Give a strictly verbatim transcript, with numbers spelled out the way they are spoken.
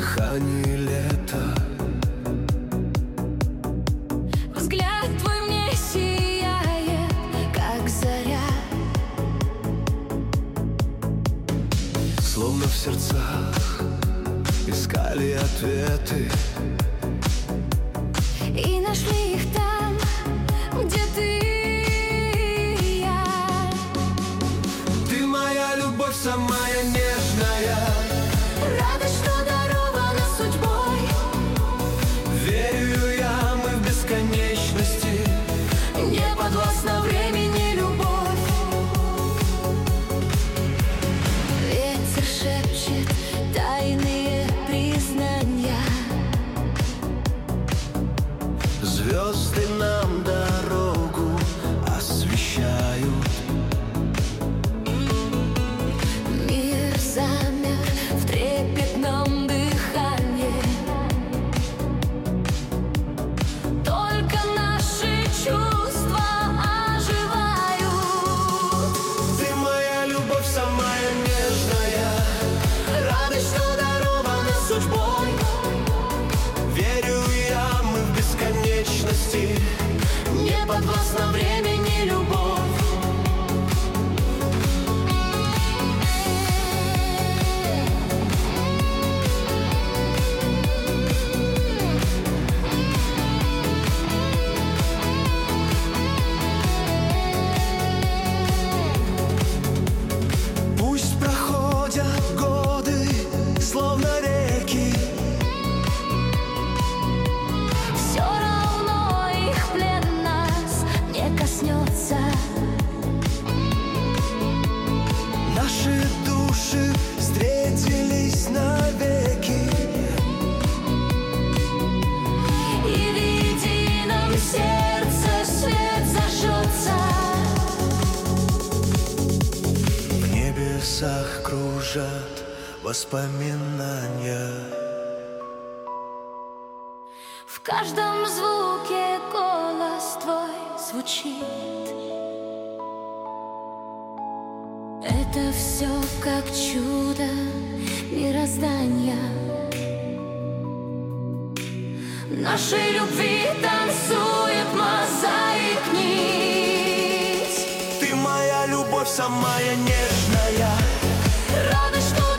дыхании лета. Взгляд твой мне сияет, как заря, словно в сердцах искали ответы и нашли их там, где ты и я. Ты моя любовь, самая нежная, радость, что дарована судьбой. верю я, мы в бесконечности, Не подвластна времени любовь. Ветер шепчет тайные признания, звезды нам дорогу освещают. мир замер в трепетном дыхании, только наши чувства оживают. Ты моя любовь, самая нежная, радость, что дарована судьбой. Верю я, мы в бесконечности, Не подвластна времени любовь. пусть проходят годы, словно реки, Все равно их плен нас не коснется. наши души встретились навеки. И в едином сердце свет зажжется. В небесах кружат воспоминания, В каждом звуке голос твой звучит. Это все как чудо мироздания. Нашей любви танцует мозаик нить. ты моя любовь, самая нежная, Радость, что